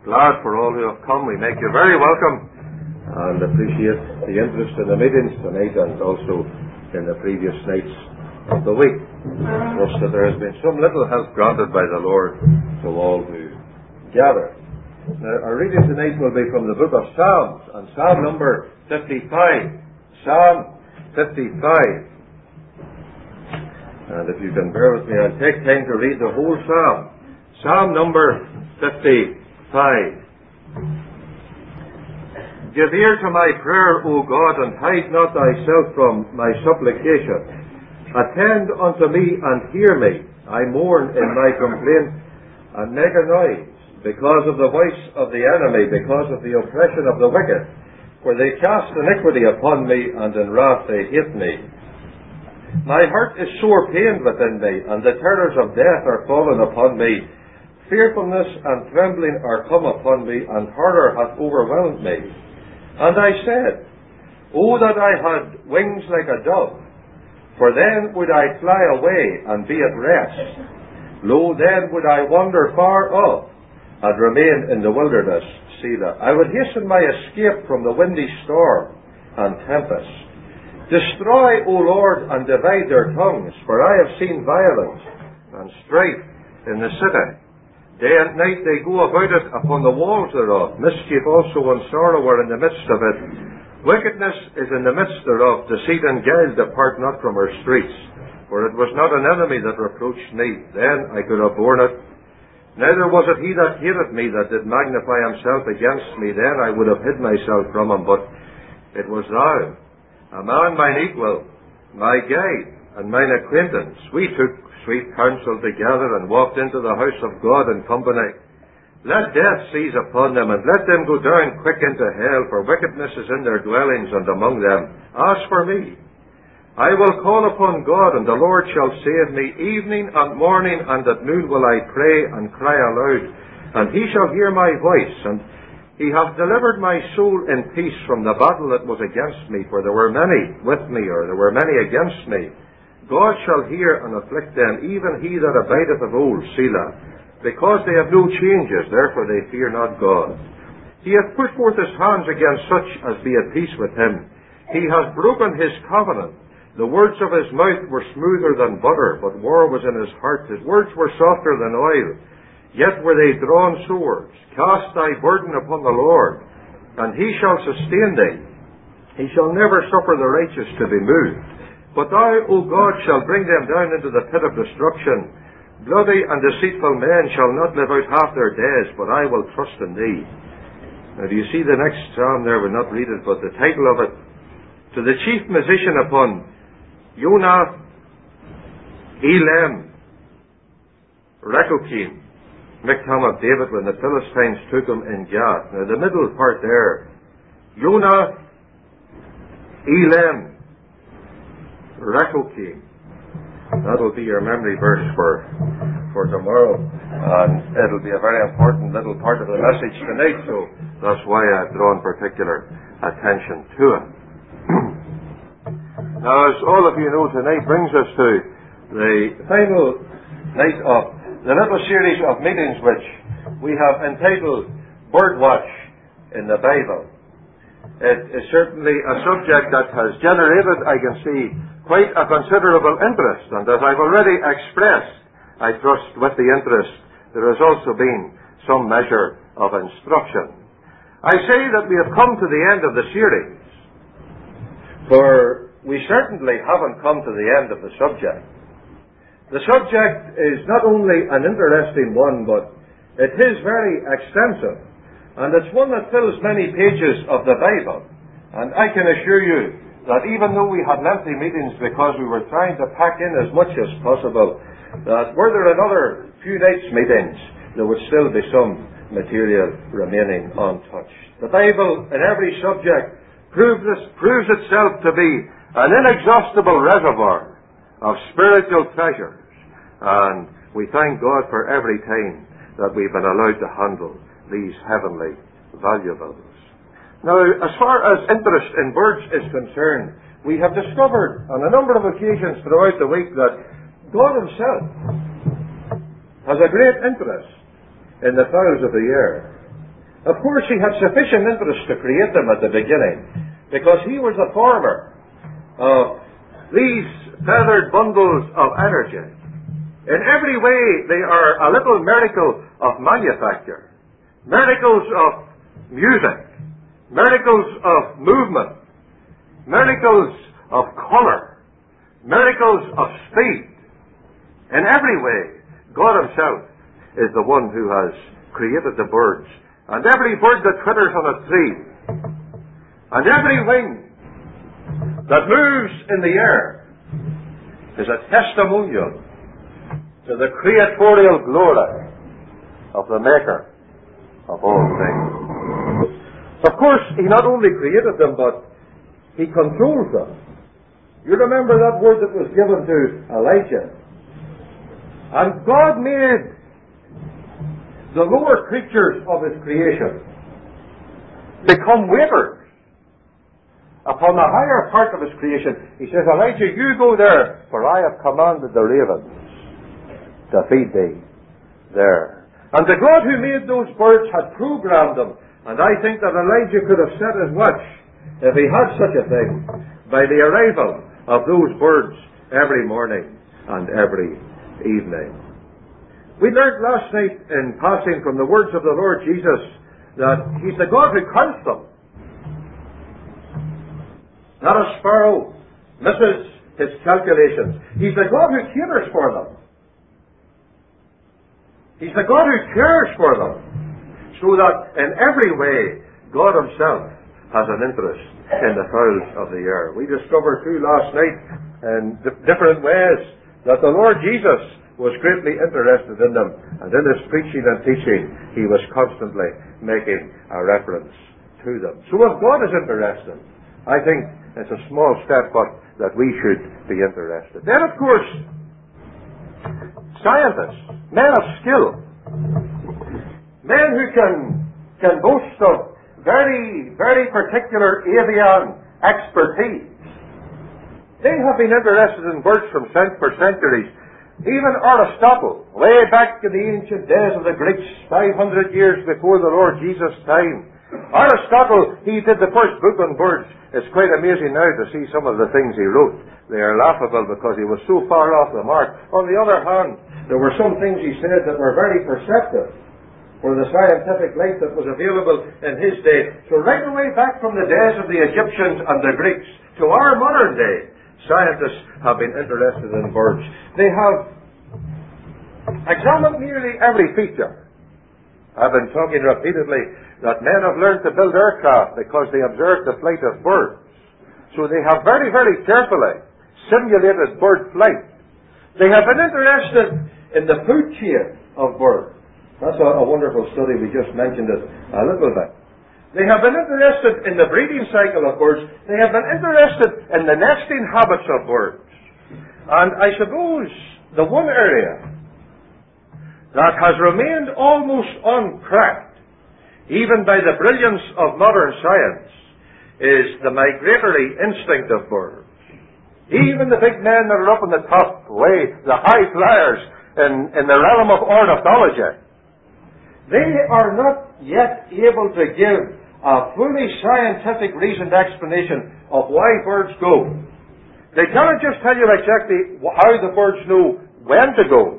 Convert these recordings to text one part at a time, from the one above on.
glad for all who have come. We make you very welcome and appreciate the interest in the meetings tonight and also in the previous nights of the week. Trust that there has been some little help granted by the Lord to all who gather. Now, our reading tonight will be from the book of Psalms, and Psalm number 55. Psalm 55. And if you can bear with me, I'll take time to read the whole Psalm. Psalm number 55. Give ear to my prayer, O God, and hide not thyself from my supplication. Attend unto me and hear me. I mourn in my complaint and make a noise because of the voice of the enemy, because of the oppression of the wicked. For they cast iniquity upon me, and in wrath they hate me. My heart is sore pained within me, and the terrors of death are fallen upon me. Fearfulness and trembling are come upon me, and horror hath overwhelmed me. And I said, O that I had wings like a dove, for then would I fly away and be at rest. Lo, then would I wander far off, and remain in the wilderness, Selah. I would hasten my escape from the windy storm and tempest. Destroy, O Lord, and divide their tongues, for I have seen violence and strife in the city. Day and night they go about it upon the walls thereof. Mischief also and sorrow are in the midst of it. Wickedness is in the midst thereof. Deceit and guile depart not from her streets. For it was not an enemy that reproached me. Then I could have borne it. Neither was it he that hated me that did magnify himself against me. Then I would have hid myself from him. But it was thou, a man mine equal, my guide, and mine acquaintance. We took sweet counsel together, and walked into the house of God in company. Let death seize upon them, and let them go down quick into hell, for wickedness is in their dwellings and among them. As for me, I will call upon God, and the Lord shall save me. Evening and morning and at noon will I pray and cry aloud, and he shall hear my voice. And he hath delivered my soul in peace from the battle that was against me, for there were many with me, or there were many against me. God shall hear and afflict them, even he that abideth of old, Selah. Because they have no changes, therefore they fear not God. He hath put forth his hands against such as be at peace with him. He hath broken his covenant. The words of his mouth were smoother than butter, but war was in his heart. His words were softer than oil, yet were they drawn swords. Cast thy burden upon the Lord, and he shall sustain thee. He shall never suffer the righteous to be moved. But thou, O God, shalt bring them down into the pit of destruction. Bloody and deceitful men shall not live out half their days, but I will trust in thee. Now, do you see the next psalm there? We'll not read it, but the title of it, To the Chief Musician upon Yonah, Elam, Rechokim, Michtam of David, when the Philistines took him in Gath. Now, the middle part there, Yonah, Elam, Rechokim. That'll be your memory verse for tomorrow, and it'll be a very important little part of the message tonight, so that's why I've drawn particular attention to it. Now, as all of you know, tonight brings us to the final night of the little series of meetings which we have entitled Birdwatch in the Bible. It is certainly a subject that has generated, I can see, quite a considerable interest, and as I've already expressed, I trust with the interest there has also been some measure of instruction. I say that we have come to the end of the series, for we certainly haven't come to the end of the subject. The subject is not only an interesting one, but it is very extensive, and it's one that fills many pages of the Bible. And I can assure you that even though we had lengthy meetings because we were trying to pack in as much as possible, that were there another few nights' meetings, there would still be some material remaining untouched. The Bible, in every subject, proves itself to be an inexhaustible reservoir of spiritual treasures, and we thank God for every time that we've been allowed to handle these heavenly valuables. Now, as far as interest in birds is concerned, we have discovered on a number of occasions throughout the week that God himself has a great interest in the fowls of the air. Of course, he had sufficient interest to create them at the beginning, because he was the former of these feathered bundles of energy. In every way, they are a little miracle of manufacture, miracles of music, miracles of movement, miracles of color, miracles of speed. In every way, God himself is the one who has created the birds, and every bird that twitters on a tree, and every wing that moves in the air is a testimonial to the creatorial glory of the Maker of all things. Of course, he not only created them, but he controls them. You remember that word that was given to Elijah. And God made the lower creatures of his creation become waiters upon the higher part of his creation. He says, Elijah, you go there, for I have commanded the ravens to feed thee there. And the God who made those birds had programmed them, and I think that Elijah could have set his watch, if he had such a thing, by the arrival of those birds every morning and every evening. We learned last night in passing from the words of the Lord Jesus that he's the God who counts them. Not a sparrow misses his calculations. He's the God who caters for them. He's the God who cares for them. So that in every way, God himself has an interest in the fowls of the air. We discovered too last night in different ways that the Lord Jesus was greatly interested in them. And in his preaching and teaching, he was constantly making a reference to them. So if God is interested, I think it's a small step, but that we should be interested. Then, of course, scientists, men of skill, men who can boast of very, very particular avian expertise. They have been interested in birds for centuries. Even Aristotle, way back in the ancient days of the Greeks, 500 years before the Lord Jesus' time, Aristotle, he did the first book on birds. It's quite amazing now to see some of the things he wrote. They are laughable because he was so far off the mark. On the other hand, there were some things he said that were very perceptive for the scientific light that was available in his day. So right away back from the days of the Egyptians and the Greeks to our modern day, scientists have been interested in birds. They have examined nearly every feature. I've been talking repeatedly that men have learned to build aircraft because they observed the flight of birds. So they have very, very carefully simulated bird flight. They have been interested in the food chain of birds. That's a wonderful study. We just mentioned it a little bit. They have been interested in the breeding cycle of birds. They have been interested in the nesting habits of birds. And I suppose the one area that has remained almost uncracked, even by the brilliance of modern science, is the migratory instinct of birds. Even the big men that are up on the top, the high flyers in the realm of ornithology, they are not yet able to give a fully scientific reasoned explanation of why birds go. They cannot just tell you exactly how the birds know when to go.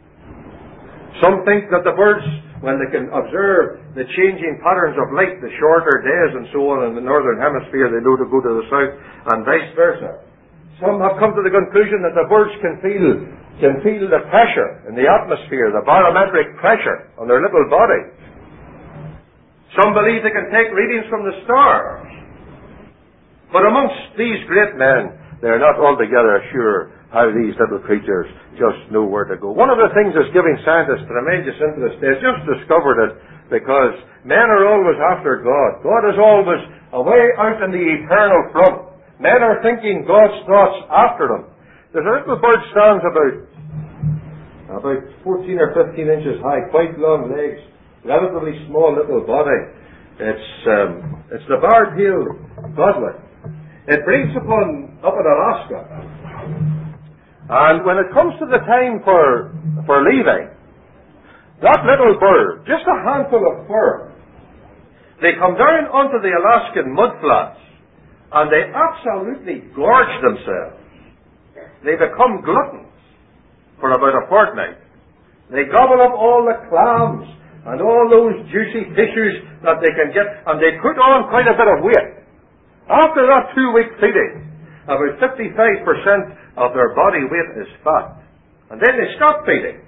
Some think that the birds, when they can observe the changing patterns of light, the shorter days and so on in the northern hemisphere, they know to go to the south, and vice versa. Some have come to the conclusion that the birds can feel the pressure in the atmosphere, the barometric pressure on their little bodies. Some believe they can take readings from the stars. But amongst these great men, they're not altogether sure how these little creatures just know where to go. One of the things that's giving scientists tremendous interest, they've just discovered it because men are always after God. God is always away out in the eternal front. Men are thinking God's thoughts after them. There's a little bird stands about 14 or 15 inches high, quite long legs, relatively small little body. It's the bar-tailed godwit. It breeds up in Alaska. And when it comes to the time for leaving, that little bird, just a handful of fur, They come down onto the Alaskan mudflats, and they absolutely gorge themselves. They become gluttons for about a fortnight. They gobble up all the clams and all those juicy fishes that they can get, and they put on quite a bit of weight. After that 2-week feeding, about 55% of their body weight is fat. And then they stop feeding.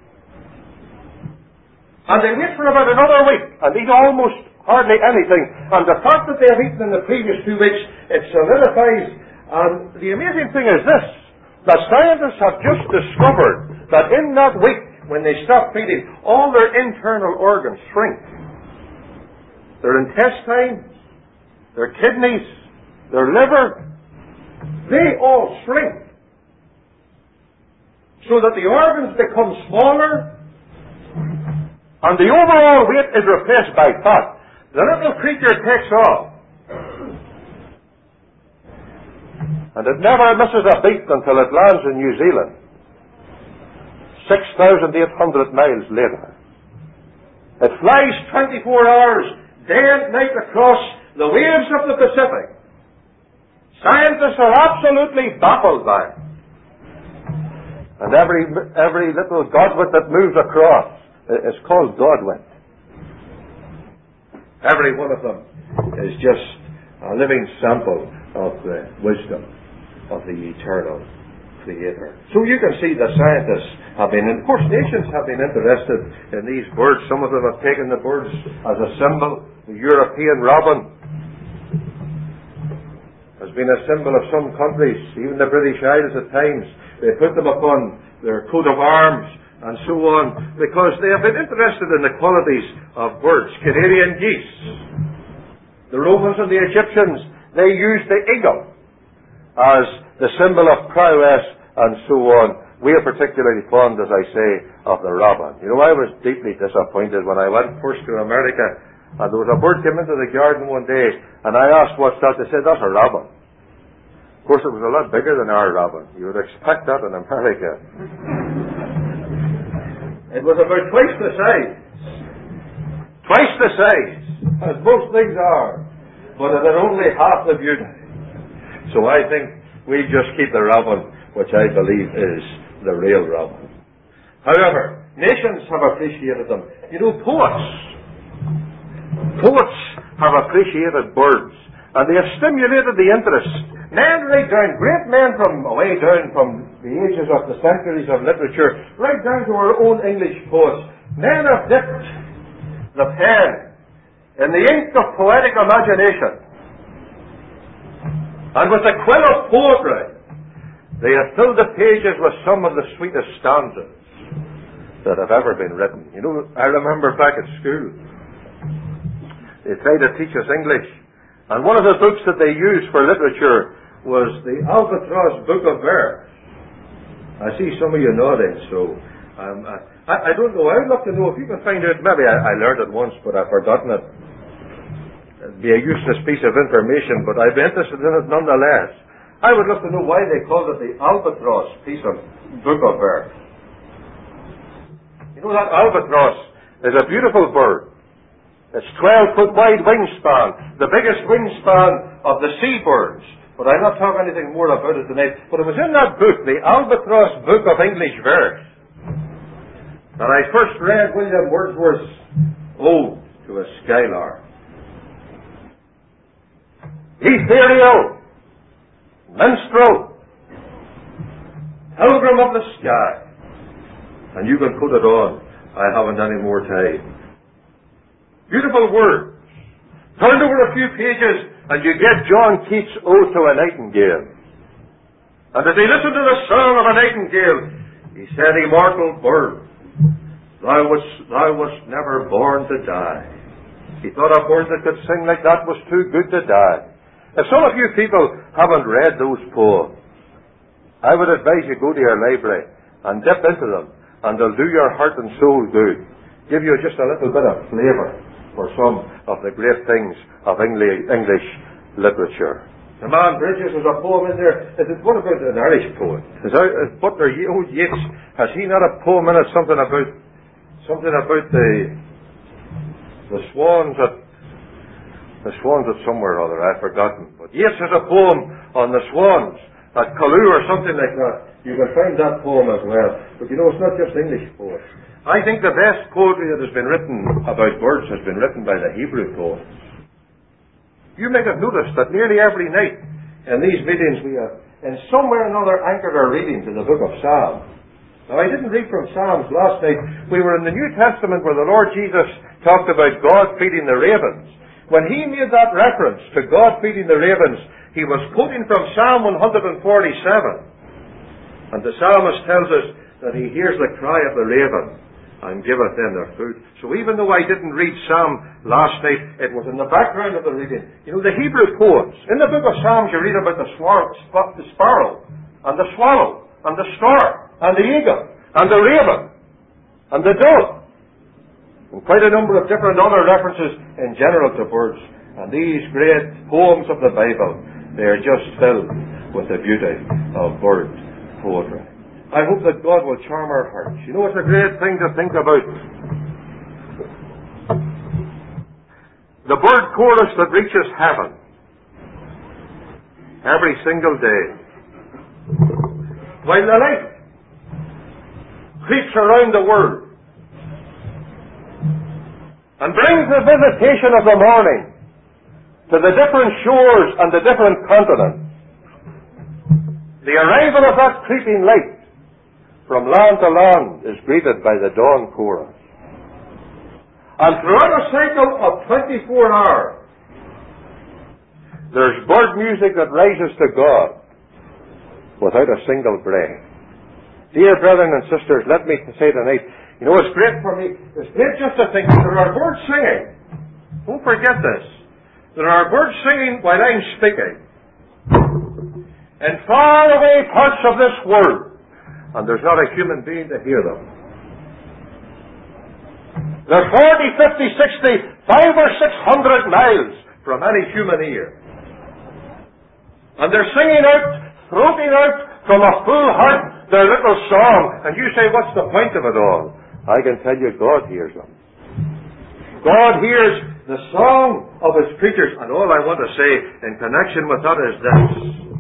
And they wait for about another week and eat almost hardly anything. And the fact that they have eaten in the previous 2 weeks, it solidifies. And the amazing thing is this, that scientists have just discovered that in that week, when they stop feeding, all their internal organs shrink. Their intestines, their kidneys, their liver, they all shrink. So that the organs become smaller, and the overall weight is replaced by fat. The little creature takes off. And it never misses a beat until it lands in New Zealand. 6,800 miles later. It flies 24 hours, day and night, across the waves of the Pacific. Scientists are absolutely baffled by it. And every little godwit that moves across is called godwit. Every one of them is just a living sample of the wisdom of the eternal Creator. So you can see that scientists have been, and of course nations have been interested in these birds. Some of them have taken the birds as a symbol. The European robin has been a symbol of some countries, even the British Isles at times. They put them upon their coat of arms and so on, because they have been interested in the qualities of birds. Canadian geese. The Romans and the Egyptians, they used the eagle as the symbol of prowess and so on. We are particularly fond, as I say, of the robin. You know, I was deeply disappointed when I went first to America, and there was a bird came into the garden one day, and I asked what's that. They said, that's a robin. Of course, it was a lot bigger than our robin. You would expect that in America. It was about twice the size. Twice the size, as most things are. But it had only half the beauty. So I think we just keep the robin, which I believe is the real robin. However, nations have appreciated them. You know, poets have appreciated birds, and they have stimulated the interest. Men right down, great men from away down from the ages of the centuries of literature, right down to our own English poets. Men have dipped the pen in the ink of poetic imagination. And with the quill of poetry, they have filled the pages with some of the sweetest stanzas that have ever been written. You know, I remember back at school, they tried to teach us English, and one of the books that they used for literature was the Albatross Book of Verse. I see some of you nodding, so I don't know. I would love to know if you can find out. Maybe I learned it once, but I've forgotten it. It'd be a useless piece of information, but I'd be interested in it nonetheless. I would love to know why they called it the Albatross Book of Verse. You know, that albatross is a beautiful bird. It's 12-foot wide wingspan, the biggest wingspan of the seabirds. But I'm not talking anything more about it tonight. But it was in that book, the Albatross Book of English Verse, that I first read William Wordsworth's Ode to a Skylark. Ethereal, minstrel, pilgrim of the sky. And you can put it on. I haven't any more time. Beautiful words. Turn over a few pages and you get John Keats' Ode to a Nightingale. And as he listened to the song of a nightingale, he said, immortal bird, thou wast never born to die. He thought a bird that could sing like that was too good to die. If some of you people haven't read those poems, I would advise you go to your library and dip into them, and they'll do your heart and soul good. Give you just a little bit of flavour for some of the great things of English literature. The Man Bridges has a poem in there. What about an Irish poet? Butler Yeats, has he not a poem in it? Something about the swans at The swans are somewhere or other, I've forgotten. But Yeats has a poem on the swans at Calloo or something like that. You can find that poem as well. But you know, it's not just English poets. I think the best poetry that has been written about birds has been written by the Hebrew poets. You may have noticed that nearly every night in these meetings we have, in some way or another, anchored our reading to the book of Psalms. Now, I didn't read from Psalms last night. We were in the New Testament where the Lord Jesus talked about God feeding the ravens. When he made that reference to God feeding the ravens, he was quoting from Psalm 147. And the psalmist tells us that he hears the cry of the raven and giveth them their food. So even though I didn't read Psalm last night, it was in the background of the reading. You know, the Hebrew poets, in the book of Psalms you read about the sparrow, and the swallow, and the stork, and the eagle, and the raven, and the dove. And quite a number of different other references in general to birds. And these great poems of the Bible, they are just filled with the beauty of bird poetry. I hope that God will charm our hearts. You know, it's a great thing to think about. The bird chorus that reaches heaven every single day, while the light creeps around the world and brings the visitation of the morning to the different shores and the different continents. The arrival of that creeping light from land to land is greeted by the dawn chorus. And throughout a cycle of 24 hours, there's bird music that rises to God without a single break. Dear brethren and sisters, let me say tonight, you know, it's great for me, it's great just to think that there are birds singing. Don't forget this. There are birds singing while I'm speaking in far away parts of this world. And there's not a human being to hear them. They're 40, 50, 60, 500 or 600 miles from any human ear. And they're singing out, throating out from a full heart their little song. And you say, what's the point of it all? I can tell you, God hears them. God hears the song of His creatures. And all I want to say in connection with that is this.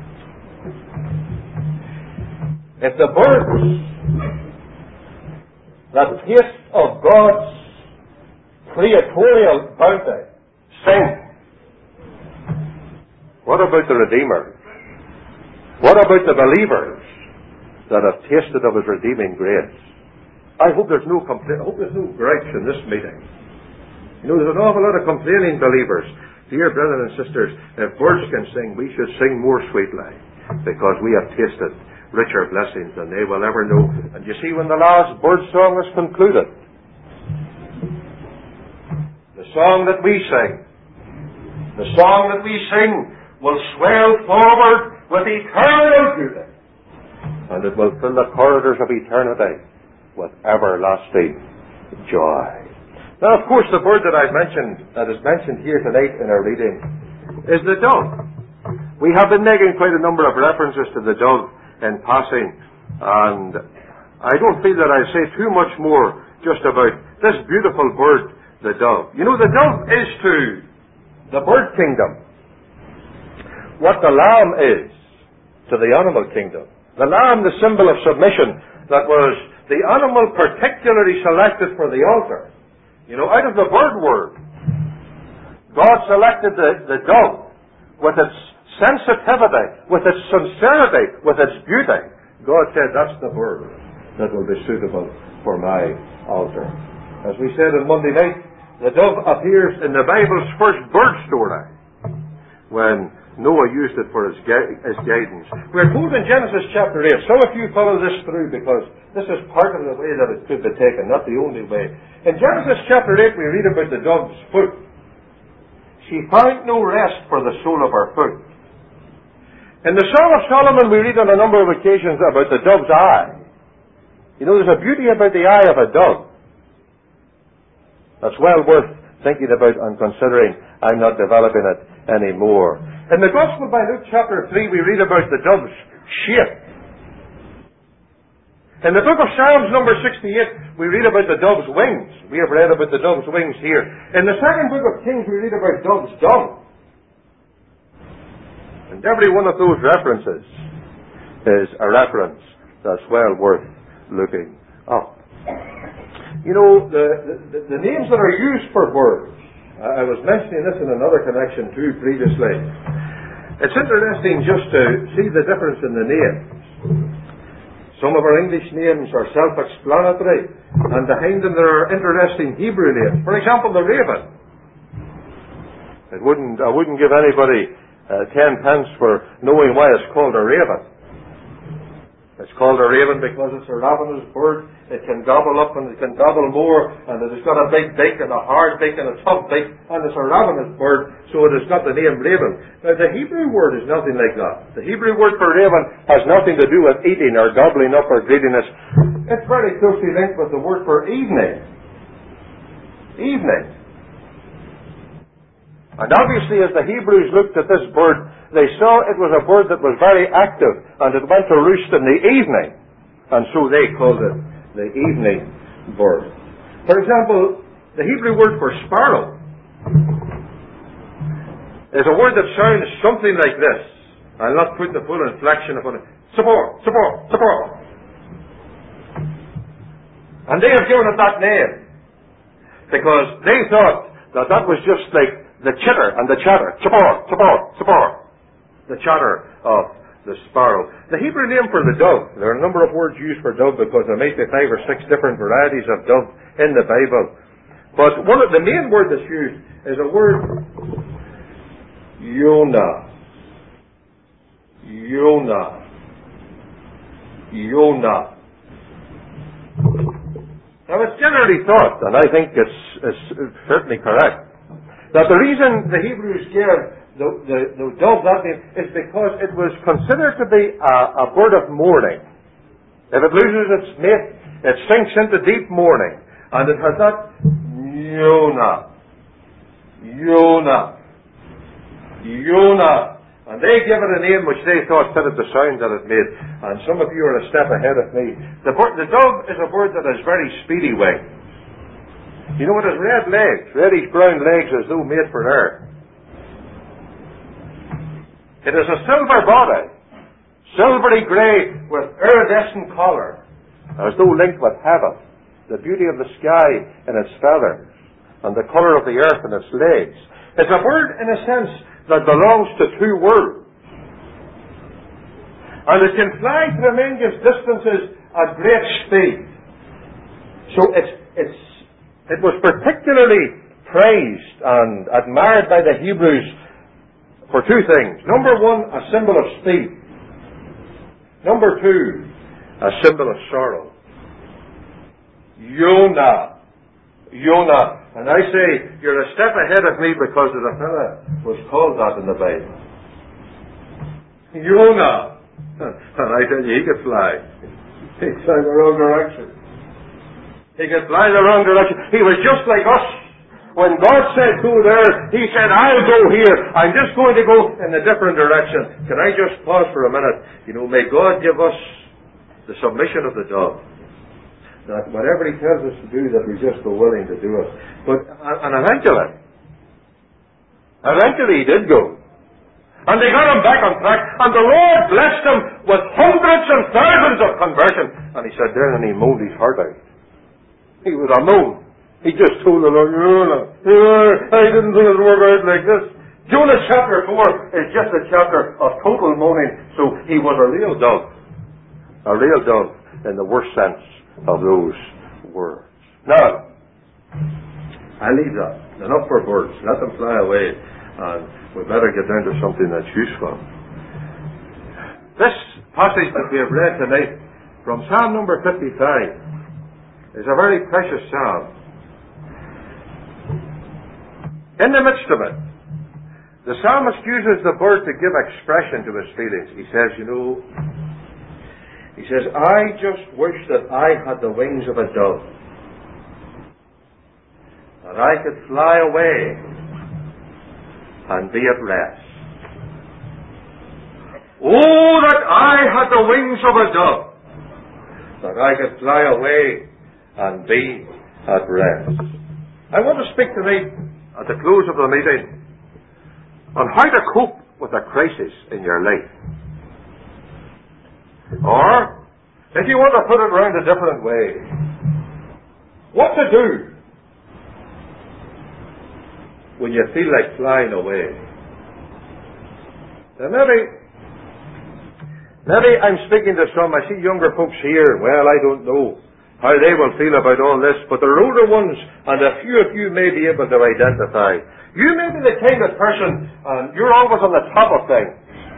If the birds that taste of God's creatorial bounty sing, what about the Redeemer? What about the believers that have tasted of His redeeming grace? I hope there's no complaint. I hope there's no gripes in this meeting. You know, there's an awful lot of complaining believers. Dear brothers and sisters, if birds can sing, we should sing more sweetly, because we have tasted richer blessings than they will ever know. And you see, when the last bird song is concluded, the song that we sing will swell forward with eternal beauty, and it will fill the corridors of eternity with everlasting joy. Now, of course, the bird that is mentioned here tonight in our reading is the dove. We have been making quite a number of references to the dove in passing, and I don't feel that I say too much more just about this beautiful bird, the dove. You know, the dove is to the bird kingdom what the lamb is to the animal kingdom. The lamb, the symbol of submission, that was the animal particularly selected for the altar. You know, out of the bird world, God selected the dove with its sensitivity, with its sincerity, with its beauty. God said, that's the bird that will be suitable for my altar. As we said on Monday night, the dove appears in the Bible's first bird story when Noah used it for his guidance. We're told in Genesis chapter 8. Some of you follow this through because this is part of the way that it could be taken, not the only way. In Genesis chapter 8 we read about the dove's foot. She found no rest for the sole of her foot. In the Song of Solomon we read on a number of occasions about the dove's eye. You know, there's a beauty about the eye of a dove that's well worth thinking about and considering. I'm not developing it anymore. In the Gospel by Luke chapter 3 we read about the dove's shape. In the book of Psalms number 68, we read about the dove's wings. We have read about the dove's wings here. In the second book of Kings, we read about dove's dung. And every one of those references is a reference that's well worth looking up. You know, the names that are used for birds, I was mentioning this in another connection too previously. It's interesting just to see the difference in the names. Some of our English names are self-explanatory, and behind them there are interesting Hebrew names. For example, the raven. I wouldn't give anybody 10 pence for knowing why it's called a raven. It's called a raven because it's a ravenous bird. It can gobble up and it can gobble more, and it has got a big beak and a hard beak and a tough beak, and it's a ravenous bird, so it has got the name raven. Now, the Hebrew word is nothing like that. The Hebrew word for raven has nothing to do with eating or gobbling up or greediness. It's very closely linked with the word for evening. Evening. And obviously, as the Hebrews looked at this bird, they saw it was a bird that was very active, and it went to roost in the evening. And so they called it the evening bird. For example, the Hebrew word for sparrow is a word that sounds something like this. I'll not put the full inflection upon it. Support, support, support. And they have given it that name because they thought that that was just like the chitter and the chatter. Support, support, support. The chatter of the sparrow. The Hebrew name for the dove, there are a number of words used for dove because there may be 5 or 6 different varieties of dove in the Bible. But one of the main word that's used is a word Yonah. Yonah. Yonah. Now it's generally thought, and I think it's certainly correct, that the reason the Hebrews gave the dove that name is because it was considered to be a bird of mourning. If it loses its mate, it sinks into deep mourning, and it has that Yonah, Yonah, Yonah, and they give it a name which they thought fitted the sound that it made. And some of you are a step ahead of me. The dove is a bird that has very speedy wings. You know, it has red legs, reddish brown legs as though made for air. It has a silver body, silvery grey with iridescent collar, as though linked with heaven, the beauty of the sky in its feathers, and the colour of the earth in its legs. It's a bird, in a sense, that belongs to 2 worlds. And it can fly tremendous distances at great speed. So it was particularly praised and admired by the Hebrews for 2 things. Number 1, a symbol of speed. Number 2, a symbol of sorrow. Yonah. Yonah. And I say, you're a step ahead of me because the fella was called that in the Bible. Yonah. And I tell you, he could fly. He could fly the wrong direction. He could fly the wrong direction. He was just like us. When God said go there, He said, I'll go here. I'm just going to go in a different direction. Can I just pause for a minute? You know, may God give us the submission of the dove. That whatever He tells us to do, that we just go willing to do it. And eventually He did go. And they got him back on track. And the Lord blessed him with hundreds and thousands of conversions. And he said there, and he moaned his heart out. He was a moan. He just told the Lord, I didn't think it would work out like this. Jonah chapter 4 is just a chapter of total moaning. So he was a real dove. A real dove in the worst sense of those words. Now, I leave that. Enough for birds. Let them fly away. And we better get down to something that's useful. This passage that we have read tonight from Psalm number 55 is a very precious psalm. In the midst of it, the psalmist uses the bird to give expression to his feelings. He says, I just wish that I had the wings of a dove, that I could fly away and be at rest. Oh, that I had the wings of a dove, that I could fly away and be at rest. I want to speak tonight, at the close of the meeting, on how to cope with a crisis in your life. Or, if you want to put it around a different way, what to do when you feel like flying away. Now maybe I'm speaking to some, I see younger folks here, well, I don't know how they will feel about all this, but the older ones, and a few of you may be able to identify. You may be the kind of person, and you're always on the top of things.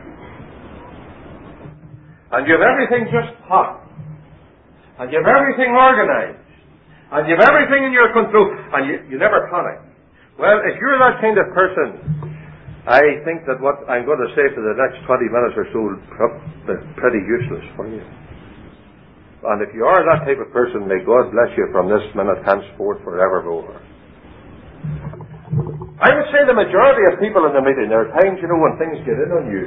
And you have everything just hot. And you have everything organized. And you have everything in your control. And you never panic. Well, if you're that kind of person, I think that what I'm going to say for the next 20 minutes or so will be pretty useless for you. And if you are that type of person, may God bless you from this minute henceforth forevermore. I would say the majority of people in the meeting, there are times, when things get in on you.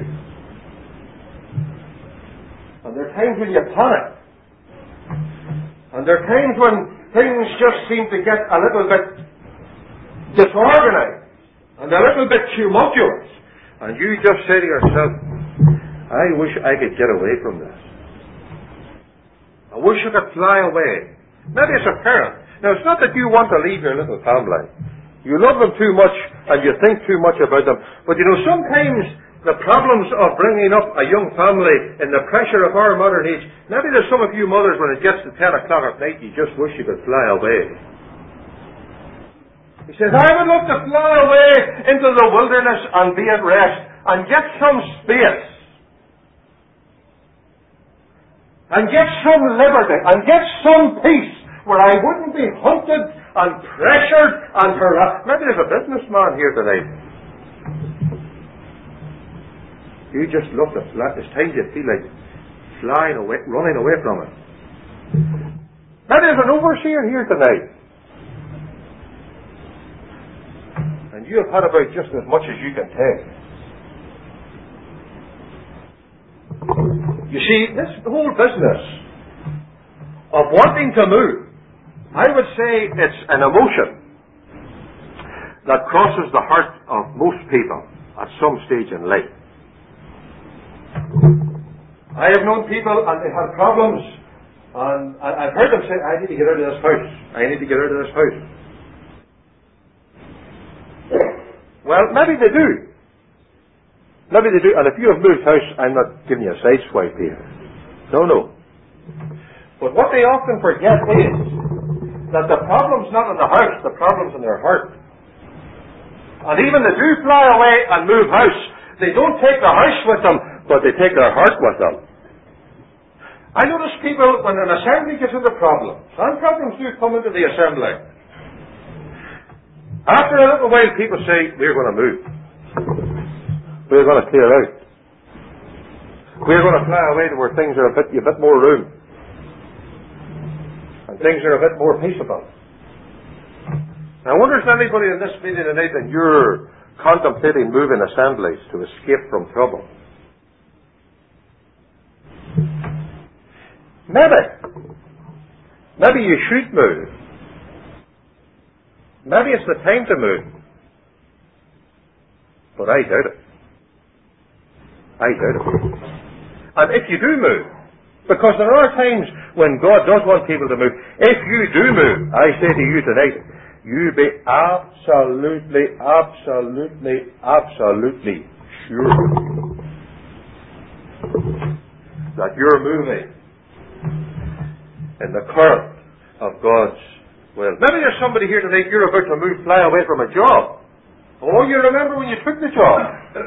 And there are times when you panic. And there are times when things just seem to get a little bit disorganized. And a little bit tumultuous. And you just say to yourself, I wish I could get away from this. I wish I could fly away. Maybe as a parent. Now, it's not that you want to leave your little family. You love them too much and you think too much about them. But sometimes the problems of bringing up a young family in the pressure of our modern age, maybe there's some of you mothers, when it gets to 10 o'clock at night, you just wish you could fly away. He says, I would love to fly away into the wilderness and be at rest and get some space. And get some liberty and get some peace where I wouldn't be hunted and pressured and harassed. Maybe there's a businessman here tonight. You just look at flat. There's times you feel like flying away, running away from it. Maybe there's an overseer here tonight. And you have had about just as much as you can take. You see, this whole business of wanting to move, I would say it's an emotion that crosses the heart of most people at some stage in life. I have known people and they had problems, and I've heard them say, I need to get out of this house. I need to get out of this house. Well, maybe they do. Maybe they do. And if you have moved house, I'm not giving you a side swipe here. No. But what they often forget is that the problem's not in the house, the problem's in their heart. And even they do fly away and move house, they don't take the house with them, but they take their heart with them. I notice people, when an assembly gets into problems, and problems do come into the assembly, after a little while people say, we're going to move. We're going to clear out. We're going to fly away to where things are a bit more room. And things are a bit more peaceable. Now, I wonder if anybody in this meeting tonight that you're contemplating moving assemblies to escape from trouble. Maybe you should move. Maybe it's the time to move. But I doubt it. And if you do move, because there are times when God does want people to move, if you do move, I say to you tonight, you be absolutely sure that you're moving in the current of God's will. Maybe there's somebody here tonight, you're about to fly away from a job. Oh, you remember when you took the job.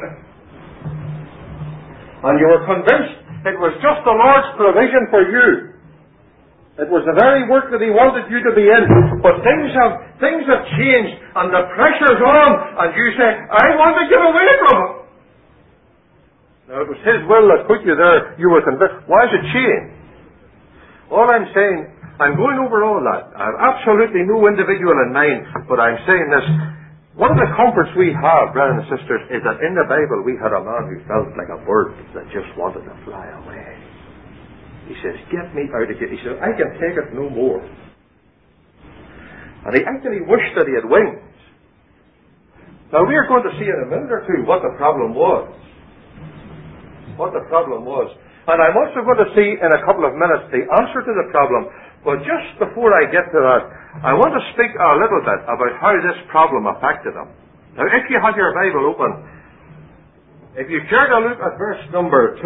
And you were convinced it was just the Lord's provision for you. It was the very work that He wanted you to be in. But things have changed and the pressure's on, and you say, I want to get away from it. Now, it was His will that put you there. You were convinced. Why is it changed? All I'm saying, I'm going over all that. I have absolutely no individual in mind, but I'm saying this. One of the comforts we have, brothers and sisters, is that in the Bible we had a man who felt like a bird that just wanted to fly away. He says, get me out of here. He said, I can take it no more. And he actually wished that he had wings. Now we are going to see in a minute or two what the problem was. What the problem was. And I'm also going to see in a couple of minutes the answer to the problem. But just before I get to that, I want to speak a little bit about how this problem affected him. Now if you have your Bible open, if you care to look at verse number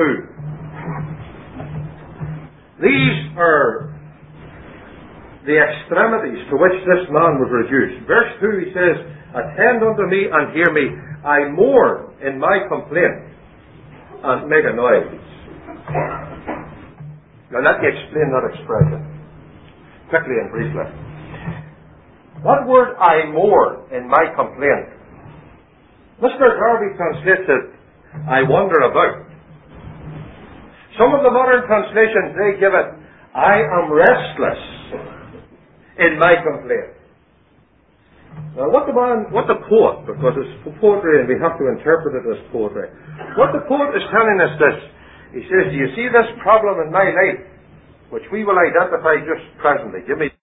2, these are the extremities to which this man was reduced. Verse 2, he says, attend unto me and hear me. I mourn in my complaint and make a noise. Now let me explain that expression quickly and briefly. That word, I mourn in my complaint, Mr. Garvey translates it, I wander about. Some of the modern translations, they give it, I am restless in my complaint. Now what the poet, because it's poetry and we have to interpret it as poetry, what the poet is telling us this, he says, do you see this problem in my life, which we will identify just presently? Give me